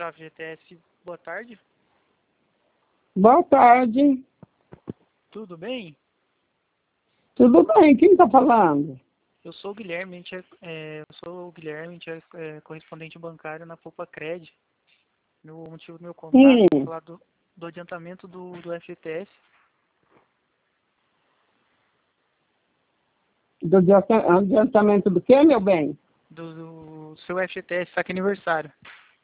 Traf GTS, boa tarde. Boa tarde. Tudo bem? Tudo bem? Quem está falando? Eu sou o Guilherme, a gente é correspondente bancário na Poupa Cred. O motivo do meu contato é falar do adiantamento do FGTS. Do adiantamento do quê, meu bem? Do seu FGTS, saque aniversário.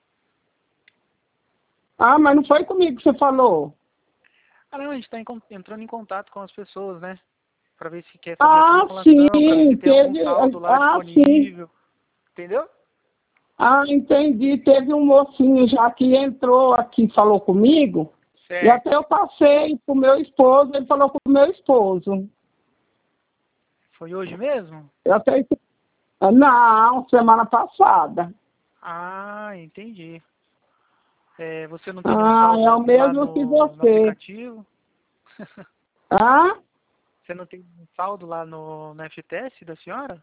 Ah, mas não foi comigo que você falou. Ah, não, a gente está entrando em contato com as pessoas, né? Para ver se quer fazer a simulação, Sim, para ver se tem algum teve. saldo lá disponível. Sim. Entendeu? Entendi. Teve um mocinho já que entrou aqui, falou comigo. E Certo. até eu passei pro meu esposo, ele falou com o meu esposo. Foi hoje mesmo? Eu até... Não, semana passada. Ah, entendi. Você não tem nenhum É saldo o lá mesmo que no você. aplicativo? Ah? Você não tem um saldo lá no FTS da senhora?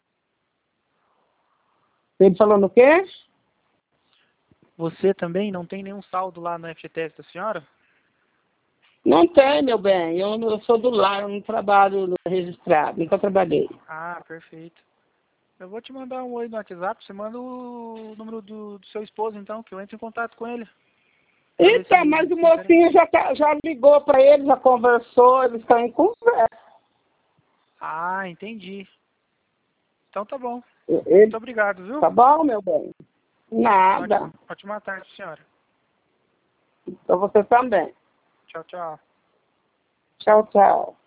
Ele falou no quê? Você também não tem nenhum saldo lá no FTS da senhora? Não tem, meu bem. Eu sou do lar, eu não trabalho registrado, nunca trabalhei. Ah, perfeito. Eu vou te mandar um oi no WhatsApp, você manda o número do seu esposo então, que eu entro em contato com ele. Pra ver se Então, ele mas o se interessa. mocinho já ligou para ele, já conversou, eles estão em conversa. Ah, entendi. Então tá bom. Muito Ele, obrigado, viu? tá bom, meu bem? Nada. Ótima tarde, senhora. Para você também. Tchau, tchau. Tchau, tchau.